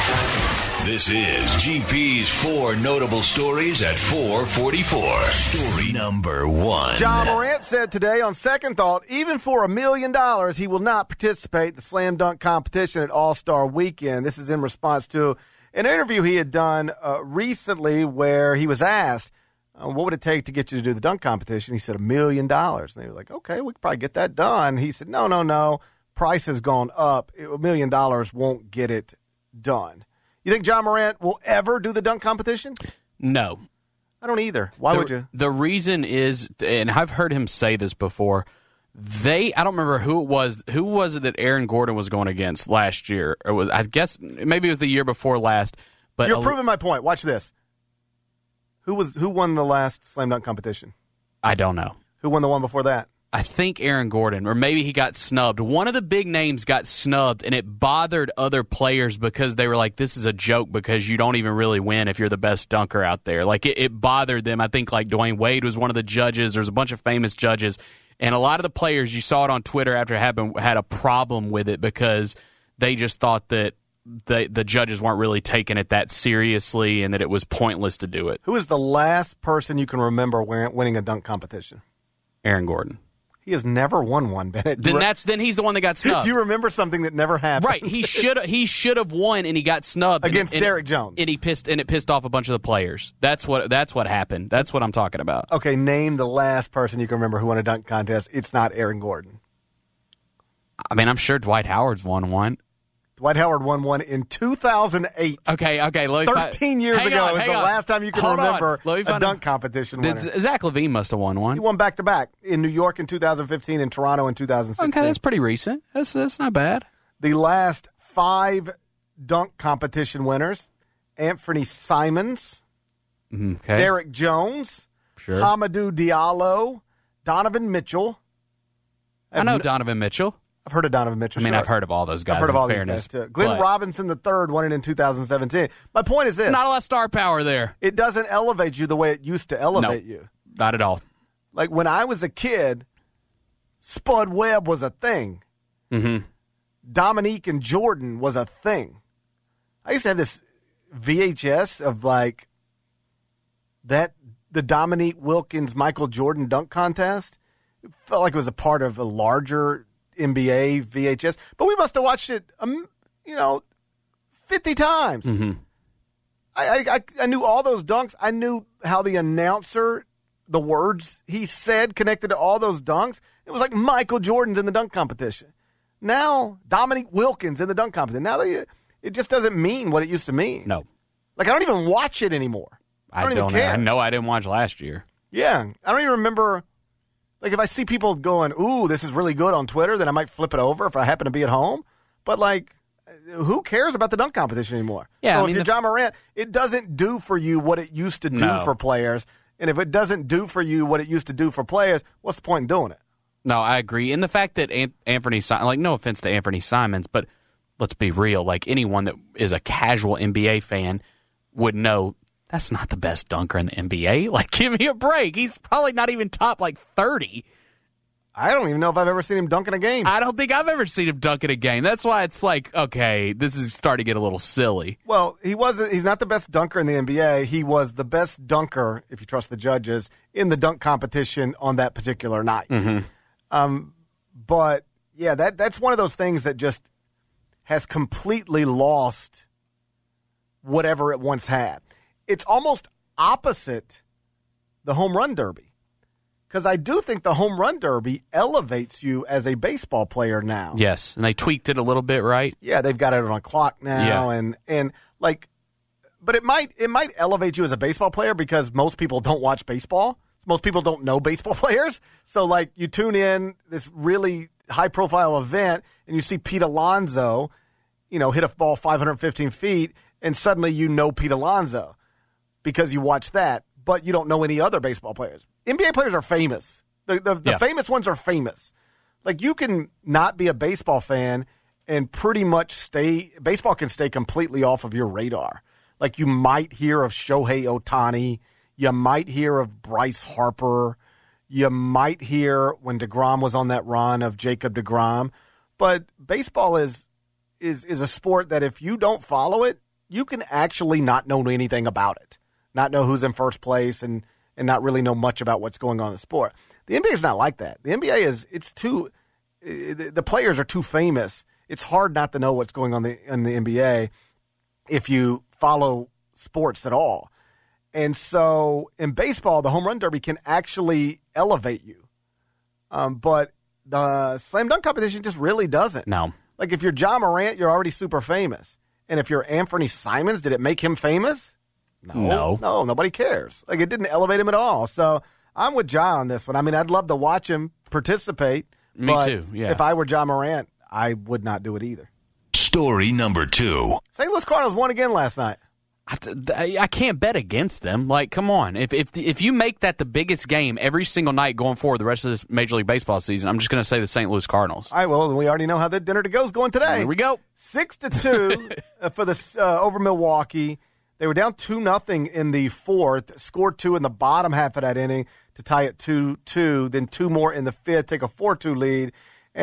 This is G P's Four Notable Stories at four forty-four. Story number one. John Morant said today, on second thought, even for a million dollars, he will not participate in the slam dunk competition at All-Star Weekend. This is in response to an interview he had done uh, recently where he was asked, uh, what would it take to get you to do the dunk competition? He said, a million dollars. And they were like, okay, we could probably get that done. He said, no, no, no. Price has gone up. A million dollars won't get it done. You think John Morant will ever do the dunk competition? No. I don't either. Why the, would you? The reason is, and I've heard him say this before, they, I don't remember who it was, who was it that Aaron Gordon was going against last year? It was, I guess, maybe it was the year before last. But You're a, proving my point. Watch this. Who was who won the last slam dunk competition? I don't know. Who won the one before that? I think Aaron Gordon, or maybe he got snubbed. One of the big names got snubbed, and it bothered other players because they were like, this is a joke because you don't even really win if you're the best dunker out there. Like, it, it bothered them. I think, like, Dwayne Wade was one of the judges. There's a bunch of famous judges. And a lot of the players, you saw it on Twitter after it happened, had a problem with it because they just thought that the, the judges weren't really taking it that seriously and that it was pointless to do it. Who is the last person you can remember winning a dunk competition? Aaron Gordon. He has never won one, Bennett. Then that's then he's the one that got snubbed. Do you remember something that never happened? Right. He should he should have won, and he got snubbed against and, Derrick and, Jones. And he pissed and it pissed off a bunch of the players. That's what that's what happened. That's what I'm talking about. Okay, name the last person you can remember who won a dunk contest. It's not Aaron Gordon. I mean, I'm sure Dwight Howard's won one. Dwight Howard won one in two thousand eight. Okay, okay. Let me thirteen years hang ago on, is the on. last time you can Hold remember a dunk out. competition Did, winner. Zach LaVine must have won one. He won back-to-back in New York in two thousand fifteen and Toronto in two thousand sixteen. Okay, that's pretty recent. That's, that's not bad. The last five dunk competition winners, Anthony Simons, okay. Derrick Jones, sure. Hamidou Diallo, Donovan Mitchell. I, I know no, Donovan Mitchell. I've heard of Donovan Mitchell. I mean, sure. I've heard of all those guys. I've heard of all fairness, these guys, too. Glenn but Robinson the third won it in two thousand seventeen. My point is this. Not a lot of star power there. It doesn't elevate you the way it used to elevate no, you. Not at all. Like, when I was a kid, Spud Webb was a thing. Mm-hmm. Dominique and Jordan was a thing. I used to have this V H S of, like, that the Dominique Wilkins Michael Jordan dunk contest. It felt like it was a part of a larger N B A V H S, but we must have watched it, um, you know, fifty times. Mm-hmm. I, I I knew all those dunks. I knew how the announcer, the words he said connected to all those dunks. It was like Michael Jordan's in the dunk competition. Now, Dominique Wilkins in the dunk competition. Now, they, it just doesn't mean what it used to mean. No. Like, I don't even watch it anymore. I don't, I don't even care. I know I didn't watch last year. Yeah. I don't even remember. Like, if I see people going, ooh, this is really good on Twitter, then I might flip it over if I happen to be at home. But, like, who cares about the dunk competition anymore? Yeah, so I if mean, you're John Morant, it doesn't do for you what it used to do no. for players. And if it doesn't do for you what it used to do for players, what's the point in doing it? No, I agree. And the fact that Anthony Simons, like, no offense to Anthony Simons, but let's be real. Like, anyone that is a casual N B A fan would know that's not the best dunker in the N B A. Like, give me a break. He's probably not even top, like, thirty. I don't even know if I've ever seen him dunk in a game. I don't think I've ever seen him dunk in a game. That's why it's like, okay, this is starting to get a little silly. Well, he wasn't. He's not the best dunker in the N B A. He was the best dunker, if you trust the judges, in the dunk competition on that particular night. Mm-hmm. Um, but, yeah, that that's one of those things that just has completely lost whatever it once had. It's almost opposite the home run derby. Because I do think the home run derby elevates you as a baseball player now. Yes, and they tweaked it a little bit, right? Yeah, they've got it on a clock now, Yeah. and and like, but it might it might elevate you as a baseball player because most people don't watch baseball. Most people don't know baseball players. So like, you tune in this really high profile event, and you see Pete Alonso, you know, hit a ball five hundred fifteen feet, and suddenly you know Pete Alonso because you watch that. But you don't know any other baseball players. N B A players are famous. The the, the Yeah. famous ones are famous. Like, you can not be a baseball fan and pretty much stay – baseball can stay completely off of your radar. Like, you might hear of Shohei Ohtani. You might hear of Bryce Harper. You might hear, when DeGrom was on that run, of Jacob DeGrom. But baseball is is is a sport that if you don't follow it, you can actually not know anything about it. Not know who's in first place and, and not really know much about what's going on in the sport. The N B A is not like that. The N B A is, it's too, the players are too famous. It's hard not to know what's going on in the N B A if you follow sports at all. And so in baseball, the home run derby can actually elevate you. Um, but the slam dunk competition just really doesn't. No. Like, if you're John Morant, you're already super famous. And if you're Anthony Simons, did it make him famous? No, no, no, nobody cares. Like, it didn't elevate him at all. So I'm with John on this one. I mean, I'd love to watch him participate. Me but too, yeah. If I were John Morant, I would not do it either. Story number two. Saint Louis Cardinals won again last night. I, I can't bet against them. Like, come on. If if if you make that the biggest game every single night going forward the rest of this Major League Baseball season, I'm just going to say the Saint Louis Cardinals. All right, well, we already know how that dinner to go is going today. Here we go. Six to two for the uh, over Milwaukee. They were down two nothing in the fourth, scored two in the bottom half of that inning to tie it two two, then two more in the fifth, take a four two lead,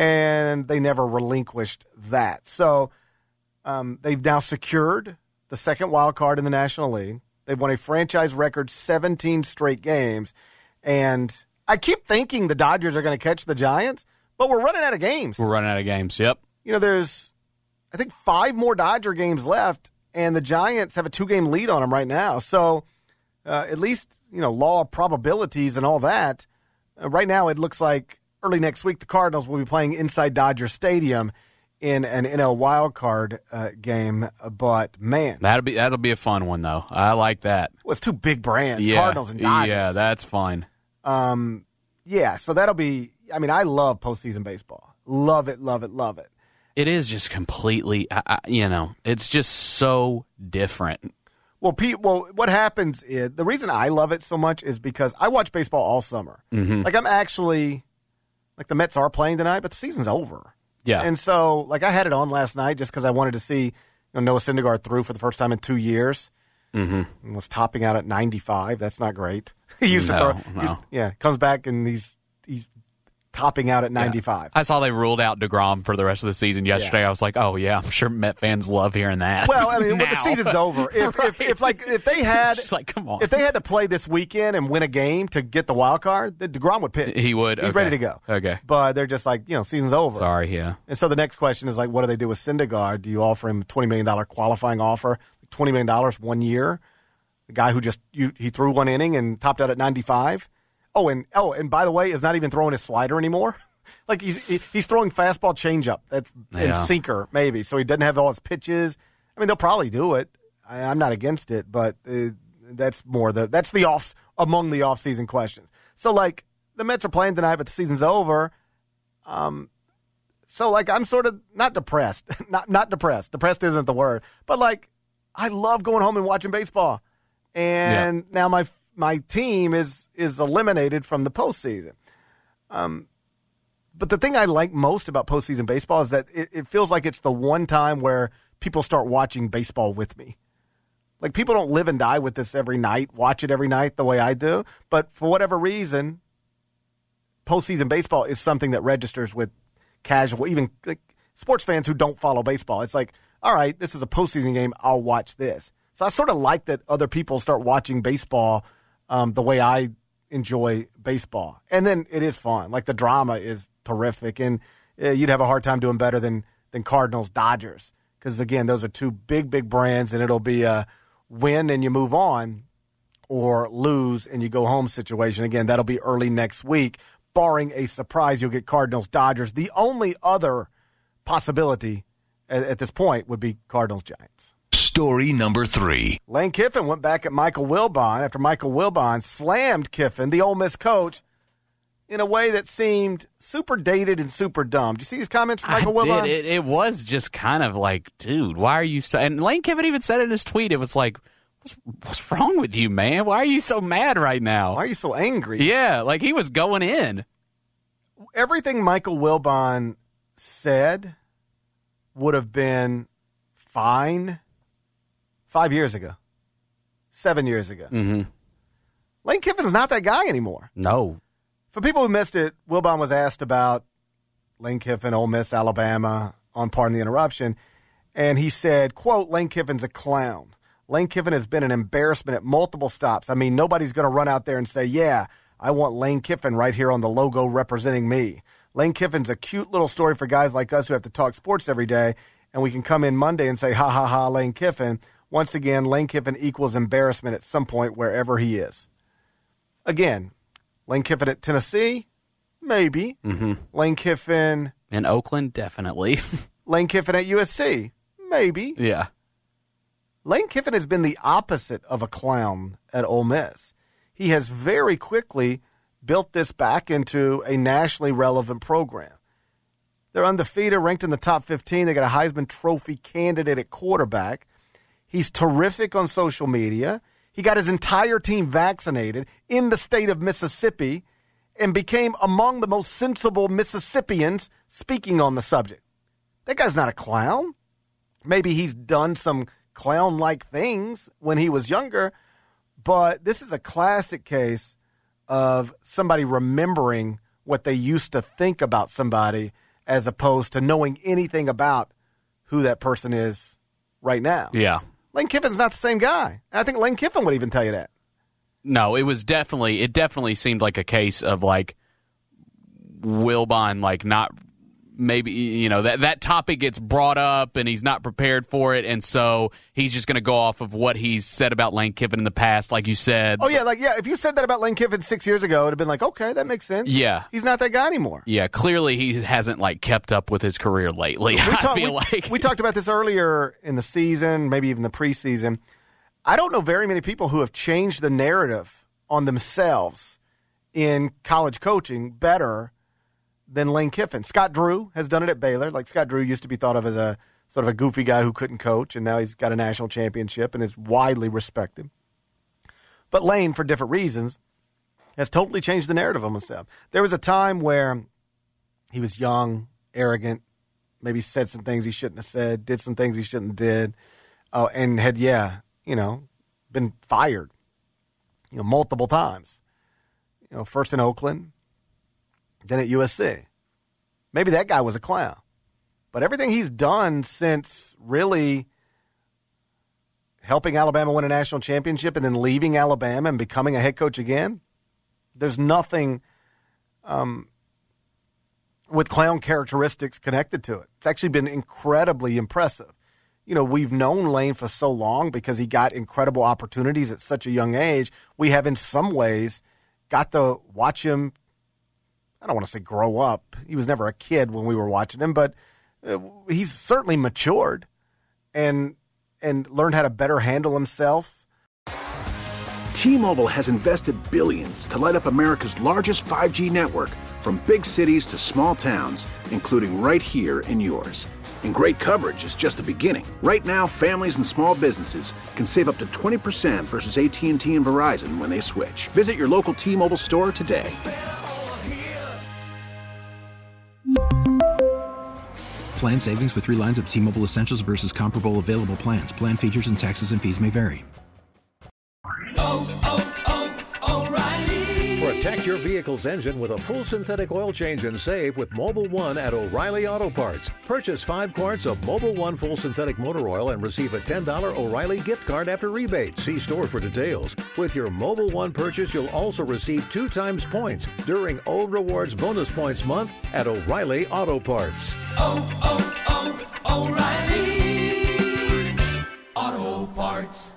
and they never relinquished that. So um, they've now secured the second wild card in the National League. They've won a franchise record seventeen straight games. And I keep thinking the Dodgers are going to catch the Giants, but we're running out of games. We're running out of games, yep. You know, there's, I think, five more Dodger games left, and the Giants have a two-game lead on them right now. So uh, at least, you know, law of probabilities and all that, uh, right now it looks like early next week the Cardinals will be playing inside Dodger Stadium in an N L wild card uh, game, but man, that'll be that'll be a fun one though. I like that. Well, it's two big brands, yeah. Cardinals and Dodgers. Yeah, that's fun. Um, yeah, so that'll be. I mean, I love postseason baseball. Love it, love it, love it. It is just completely, you know, it's just so different. Well, Pete, well, what happens is the reason I love it so much is because I watch baseball all summer. Mm-hmm. Like I'm actually, like the Mets are playing tonight, but the season's over. Yeah. And so, like, I had it on last night just because I wanted to see you know, Noah Syndergaard threw for the first time in two years. Mm-hmm. And was topping out at ninety-five. That's not great. he used no, to throw. No. Used, yeah, comes back and he's he's topping out at ninety-five. Yeah. I saw they ruled out DeGrom for the rest of the season yesterday. Yeah. I was like, oh, yeah, I'm sure Met fans love hearing that. Well, I mean, when the season's over, if, right. if, if like if they had, it's like, come on, if they had to play this weekend and win a game to get the wild card, then DeGrom would pitch. He would. He's okay. ready to go. Okay, but they're just like, you know, season's over. Sorry, yeah. And so the next question is like, what do they do with Syndergaard? Do you offer him a twenty million dollars qualifying offer, twenty million dollars one year? The guy who just you, he threw one inning and topped out at ninety-five. Oh, and oh, and by the way, is not even throwing his slider anymore. Like he's he's throwing fastball changeup. That's yeah. and sinker maybe. So he doesn't have all his pitches. I mean, they'll probably do it. I, I'm not against it, but uh, that's more the that's the off among the off-season questions. So like the Mets are playing tonight, but the season's over. Um, so like I'm sort of not depressed, not not depressed. Depressed isn't the word, but like I love going home and watching baseball. And yeah. now my my team is is eliminated from the postseason. Um, but the thing I like most about postseason baseball is that it, it feels like it's the one time where people start watching baseball with me. Like people don't live and die with this every night, watch it every night the way I do. But for whatever reason, postseason baseball is something that registers with casual, even like sports fans who don't follow baseball. It's like, all right, this is a postseason game. I'll watch this. So I sort of like that other people start watching baseball um, the way I enjoy baseball. And then it is fun. Like the drama is terrific. And uh, you'd have a hard time doing better than, than Cardinals, Dodgers. Because, again, those are two big, big brands, and it'll be a win and you move on or lose and you go home situation. Again, that'll be early next week. Barring a surprise, you'll get Cardinals, Dodgers. The only other possibility at, at this point would be Cardinals, Giants. Story number three. Lane Kiffin went back at Michael Wilbon after Michael Wilbon slammed Kiffin, the Ole Miss coach, in a way that seemed super dated and super dumb. Did you see his comments from Michael I Wilbon? Did. It, it was just kind of like, dude, why are you so... And Lane Kiffin even said in his tweet, it was like, what's, what's wrong with you, man? Why are you so mad right now? Why are you so angry? Yeah, like he was going in. Everything Michael Wilbon said would have been fine five years ago, seven years ago. Mm-hmm. Lane Kiffin's not that guy anymore. No. For people who missed it, Wilbon was asked about Lane Kiffin, Ole Miss, Alabama, on Pardon the Interruption, and he said, quote, Lane Kiffin's a clown. Lane Kiffin has been an embarrassment at multiple stops. I mean, nobody's going to run out there and say, yeah, I want Lane Kiffin right here on the logo representing me. Lane Kiffin's a cute little story for guys like us who have to talk sports every day, and we can come in Monday and say, ha, ha, ha, Lane Kiffin. Once again, Lane Kiffin equals embarrassment at some point wherever he is. Again, Lane Kiffin at Tennessee? Maybe. Mm-hmm. Lane Kiffin... In Oakland? Definitely. Lane Kiffin at U S C? Maybe. Yeah. Lane Kiffin has been the opposite of a clown at Ole Miss. He has very quickly built this back into a nationally relevant program. They're undefeated, ranked in the top fifteen. They got a Heisman Trophy candidate at quarterback. He's terrific on social media. He got his entire team vaccinated in the state of Mississippi and became among the most sensible Mississippians speaking on the subject. That guy's not a clown. Maybe he's done some clown-like things when he was younger, but this is a classic case of somebody remembering what they used to think about somebody as opposed to knowing anything about who that person is right now. Yeah. Lane Kiffin's not the same guy. And I think Lane Kiffin would even tell you that. No, it was definitely, it definitely seemed like a case of like Wilbon, like not maybe, you know, that, that topic gets brought up and he's not prepared for it. And so he's just going to go off of what he's said about Lane Kiffin in the past, like you said. Oh, yeah. Like, yeah, if you said that about Lane Kiffin six years ago, it would have been like, okay, that makes sense. Yeah. He's not that guy anymore. Yeah. Clearly he hasn't like kept up with his career lately. We talk, I feel we, like we talked about this earlier in the season, maybe even the preseason. I don't know very many people who have changed the narrative on themselves in college coaching better than Lane Kiffin. Scott Drew has done it at Baylor. Like, Scott Drew used to be thought of as a sort of a goofy guy who couldn't coach, and now he's got a national championship and is widely respected. But Lane, for different reasons, has totally changed the narrative on himself. There was a time where he was young, arrogant, maybe said some things he shouldn't have said, did some things he shouldn't have did, uh, and had, yeah, you know, been fired, you know, multiple times. You know, first in Oakland, then at U S C. Maybe that guy was a clown. But everything he's done since really helping Alabama win a national championship and then leaving Alabama and becoming a head coach again, there's nothing um, with clown characteristics connected to it. It's actually been incredibly impressive. You know, we've known Lane for so long because he got incredible opportunities at such a young age. We have in some ways got to watch him, I don't want to say grow up. He was never a kid when we were watching him, but uh, he's certainly matured and and learned how to better handle himself. T-Mobile has invested billions to light up America's largest five G network, from big cities to small towns, including right here in yours. And great coverage is just the beginning. Right now, families and small businesses can save up to twenty percent versus A T and T and Verizon when they switch. Visit your local T-Mobile store today. Plan savings with three lines of T-Mobile Essentials versus comparable available plans. Plan features and taxes and fees may vary. Oh, oh, oh, O'Reilly. Protect your vehicle's engine with a full synthetic oil change and save with Mobil one at O'Reilly Auto Parts. Purchase five quarts of Mobil one full synthetic motor oil and receive a ten dollars O'Reilly gift card after rebate. See store for details. With your Mobil one purchase, you'll also receive two times points during O Rewards Bonus Points Month at O'Reilly Auto Parts. Oh, oh, oh, O'Reilly Auto Parts.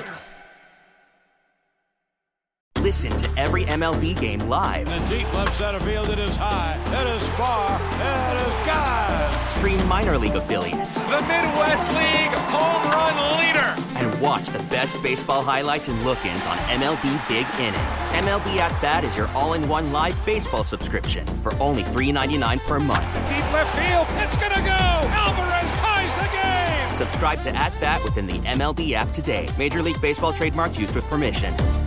Listen to every M L B game live. In the deep left center field, it is high, it is far, it is gone. Stream minor league affiliates. The Midwest League home run leader. And watch the best baseball highlights and look-ins on M L B Big Inning. M L B At Bat is your all-in-one live baseball subscription for only three dollars and ninety-nine cents per month. Deep left field, it's gonna go. Alvarez ties the game. Subscribe to At Bat within the M L B app today. Major League Baseball trademarks used with permission.